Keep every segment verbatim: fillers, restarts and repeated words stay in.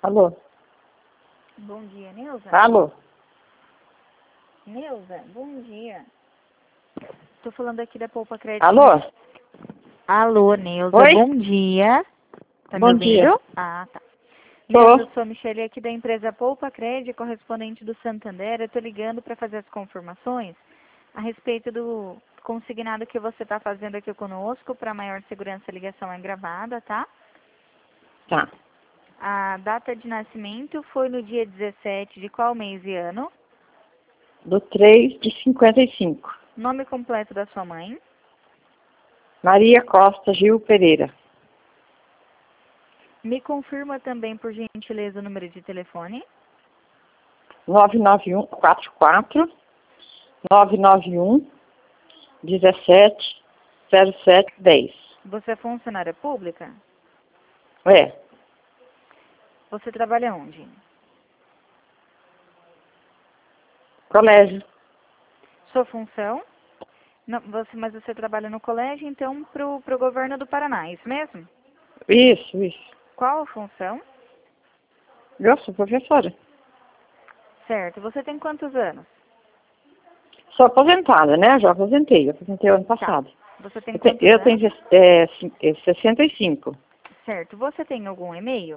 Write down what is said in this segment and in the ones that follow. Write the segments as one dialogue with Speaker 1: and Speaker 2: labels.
Speaker 1: Alô?
Speaker 2: Bom dia, Neuza.
Speaker 1: Alô?
Speaker 2: Neuza, bom dia. Tô falando aqui da Poupa Crédito.
Speaker 1: Alô?
Speaker 2: Alô, Neuza,
Speaker 1: Oi?
Speaker 2: bom dia. Tá
Speaker 1: Bom
Speaker 2: me ouvindo?
Speaker 1: dia.
Speaker 2: Ah, tá.
Speaker 1: Tô.
Speaker 2: Neuza, eu sou a Michele aqui da empresa Poupa Crédito, correspondente do Santander. Eu tô ligando para fazer as confirmações a respeito do consignado que você tá fazendo aqui conosco. Para maior segurança, a ligação é gravada, tá?
Speaker 1: Tá.
Speaker 2: A data de nascimento foi no dia dezessete de qual mês e ano?
Speaker 1: Do três de cinquenta e cinco.
Speaker 2: Nome completo da sua mãe?
Speaker 1: Maria Costa Gil Pereira.
Speaker 2: Me confirma também, por gentileza, o número de telefone?
Speaker 1: nove nove um quatro quatro nove nove um dezessete zero sete dez.
Speaker 2: Você é funcionária pública?
Speaker 1: É.
Speaker 2: Você trabalha onde?
Speaker 1: Colégio.
Speaker 2: Sua função? Não, você, mas você trabalha no colégio, então, pro, pro governo do Paraná, é isso mesmo?
Speaker 1: Isso, isso.
Speaker 2: Qual a função?
Speaker 1: Eu sou professora.
Speaker 2: Certo. Você tem quantos anos?
Speaker 1: Sou aposentada, né? Já aposentei. Eu aposentei ano
Speaker 2: Tá.
Speaker 1: passado.
Speaker 2: Você tem
Speaker 1: Eu, te,
Speaker 2: quantos
Speaker 1: eu
Speaker 2: anos?
Speaker 1: tenho é, cin- é, sessenta e cinco.
Speaker 2: Certo. Você tem algum e-mail?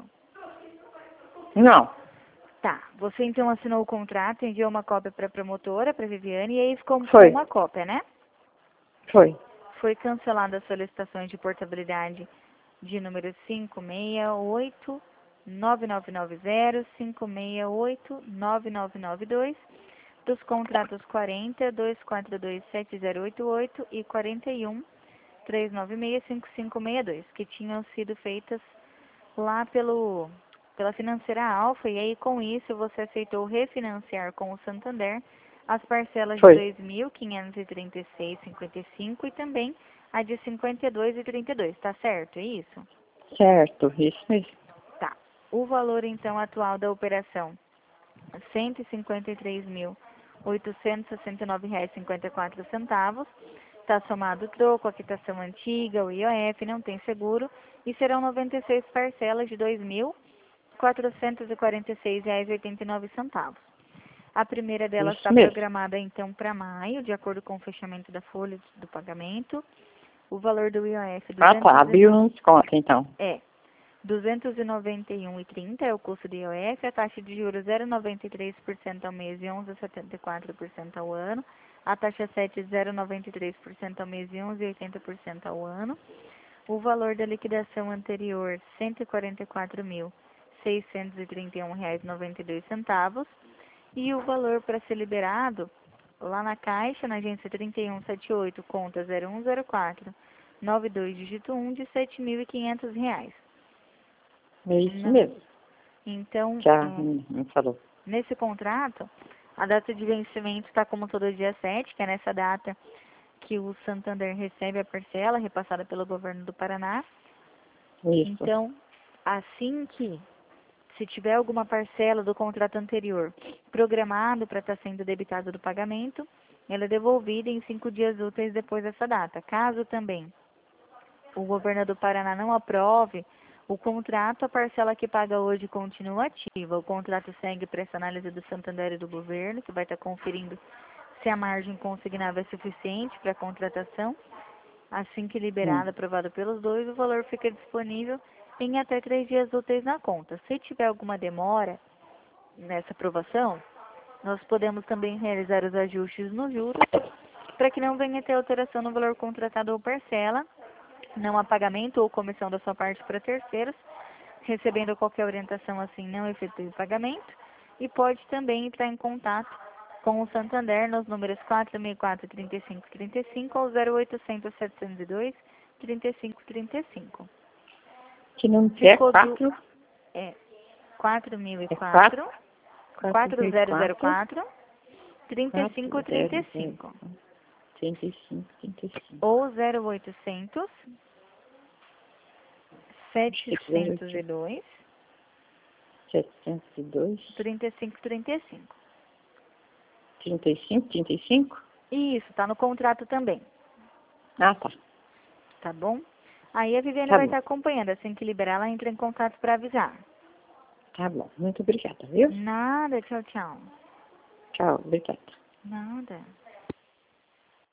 Speaker 1: Não.
Speaker 2: Tá. Você então assinou o contrato, enviou uma cópia para a promotora, para Viviane, e aí ficou com
Speaker 1: Foi.
Speaker 2: uma cópia, né?
Speaker 1: Foi.
Speaker 2: Foi cancelada as solicitações de portabilidade de número cinco seis oito nove nove nove zero, cinco seis oito nove nove nove dois, dos contratos quarenta, dois quatro dois, sete zero oito oito e quarenta e um, três nove seis, cinco cinco seis dois, que tinham sido feitas lá pelo, pela financeira Alfa, e aí com isso você aceitou refinanciar com o Santander as parcelas de
Speaker 1: Foi.
Speaker 2: dois mil quinhentos e trinta e seis vírgula cinquenta e cinco e também a de cinquenta e dois vírgula trinta e dois, tá certo? É isso?
Speaker 1: Certo. Isso mesmo.
Speaker 2: Tá. O valor então atual da operação, cento e cinquenta e três mil oitocentos e sessenta e nove reais e cinquenta e quatro centavos. Está somado o troco, a quitação antiga, o I O F, não tem seguro, e serão noventa e seis parcelas de dois mil quatrocentos e quarenta e seis reais e oitenta e nove centavos. A primeira delas
Speaker 1: Isso
Speaker 2: está
Speaker 1: mesmo.
Speaker 2: programada então para maio, de acordo com o fechamento da folha do pagamento. O valor do I O F
Speaker 1: Ah, tá. Abriu um desconto, então.
Speaker 2: é duzentos e noventa e um reais e trinta centavos é o custo do I O F, a taxa de juros zero vírgula noventa e três por cento ao mês e onze vírgula setenta e quatro por cento ao ano. A taxa sete zero vírgula noventa e três por cento ao mês e onze vírgula oitenta por cento ao ano. O valor da liquidação anterior, cento e quarenta e quatro mil seiscentos e trinta e um reais e noventa e dois centavos. E o valor para ser liberado lá na Caixa, na agência trinta e um setenta e oito, conta zero um zero quatro, nove dois dígito um, de sete mil e quinhentos reais.
Speaker 1: É isso
Speaker 2: Não.
Speaker 1: mesmo.
Speaker 2: Então,
Speaker 1: Que a
Speaker 2: é,
Speaker 1: menina falou.
Speaker 2: nesse contrato, a data de vencimento está como todo dia sete, que é nessa data que o Santander recebe a parcela repassada pelo governo do Paraná.
Speaker 1: Isso.
Speaker 2: Então, assim que, se tiver alguma parcela do contrato anterior programado para estar sendo debitado do pagamento, ela é devolvida em cinco dias úteis depois dessa data. Caso também o governo do Paraná não aprove o contrato, a parcela que paga hoje continua ativa. O contrato segue para essa análise do Santander e do governo, que vai estar conferindo se a margem consignável é suficiente para a contratação. Assim que liberado,
Speaker 1: Hum.
Speaker 2: aprovado pelos dois, o valor fica disponível em até três dias úteis na conta. Se tiver alguma demora nessa aprovação, nós podemos também realizar os ajustes nos juros para que não venha ter alteração no valor contratado ou parcela, não há pagamento ou comissão da sua parte para terceiros. Recebendo qualquer orientação assim, não efetue o pagamento, e pode também entrar em contato com o Santander nos números quatro seis quatro, trinta e cinco, trinta e cinco ou zero oitocentos, setecentos e dois, trinta e cinco, trinta e cinco.
Speaker 1: Que não quer
Speaker 2: Ficou do
Speaker 1: quatro.
Speaker 2: é quatro mil e
Speaker 1: É
Speaker 2: quatro,
Speaker 1: quatro.
Speaker 2: quatro zero zero
Speaker 1: quatro.
Speaker 2: quatro, trinta e cinco, trinta e cinco
Speaker 1: trinta e cinco, trinta e cinco.
Speaker 2: ou zero oitocentos, setecentos e dois,
Speaker 1: setecentos e dois.
Speaker 2: trinta e cinco, trinta e cinco.
Speaker 1: trinta e cinco, trinta e cinco?
Speaker 2: Isso, tá no contrato também,
Speaker 1: Ah, tá.
Speaker 2: tá bom? Aí a Viviane
Speaker 1: Tá
Speaker 2: vai
Speaker 1: bom.
Speaker 2: estar acompanhando, assim que liberar, ela entra em contato para avisar.
Speaker 1: Tá bom, muito obrigada, viu?
Speaker 2: Nada, tchau, tchau.
Speaker 1: Tchau, obrigada.
Speaker 2: Nada.